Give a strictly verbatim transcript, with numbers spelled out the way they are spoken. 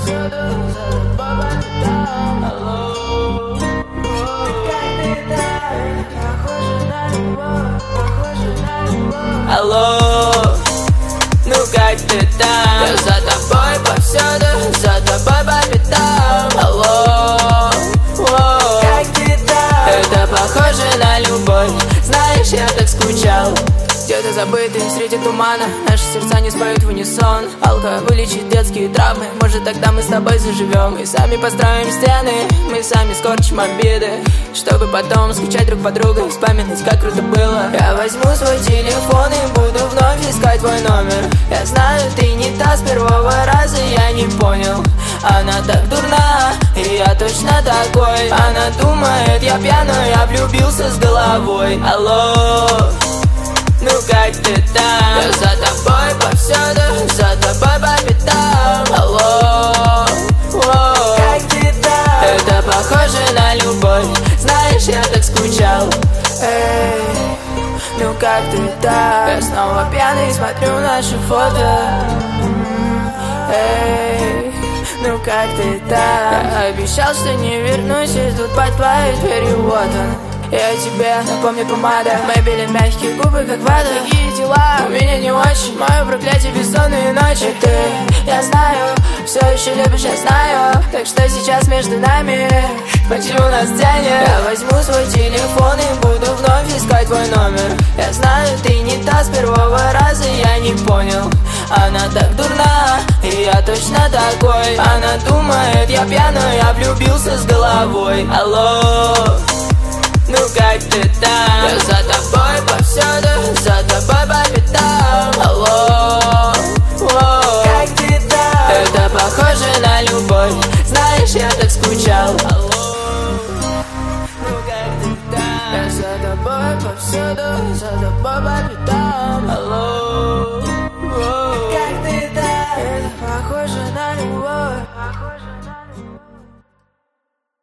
повсюду, за тобой по пятам. Алло, как ты так, похожа на любовь, похожа на любовь. Алло, ну как ты там? Я за тобой повсюду, за тобой по пятам. Алло, как ты там? Это похоже на любовь. Знаешь, я так скучал. Где-то забытые среди тумана наши сердца не споют в унисон. Алкоголь вылечит детские травмы. Может, тогда мы с тобой заживем. Мы сами построим стены, мы сами скорчим обиды, чтобы потом скучать друг по другу и вспоминать, как круто было. Я возьму свой телефон и буду вновь искать твой номер. Я знаю, ты не та, с первого раза я не понял. Она так дурна, и я точно такой. Она думает, я пьяный, я влюбился с головой. Алло, ну как ты там? Я за тобой повсюду, за тобой по пятам. Алло, как ты там? Это похоже на любовь. Знаешь, я так скучал. Эй, ну как ты там? Я снова пьяный, смотрю наши фото. Эй, ну как ты там? Я обещал, что не вернусь, и тут под твоей дверью вот он. Я тебе напомню помада, Мэйбели мягкие губы, как вода. Такие дела у меня не очень. Мое проклятие бессонные ночи. Ты, я знаю, все еще любишь, я знаю. Так что сейчас между нами почему нас тянет? Я возьму свой телефон и буду вновь искать твой номер. Я знаю, ты не та, с первого раза я не понял. Она так дурна, и я точно такой. Она думает, я пьяный, я влюбился с головой. Алло, ну как ты там? Я за тобой повсюду, за тобой по пятам. Алло, как ты там? Это похоже на любовь. Знаешь, я так скучал. Алло, ну как ты там? Я за тобой повсюду, за тобой по пятам. Алло, как ты там? Это похоже на любовь.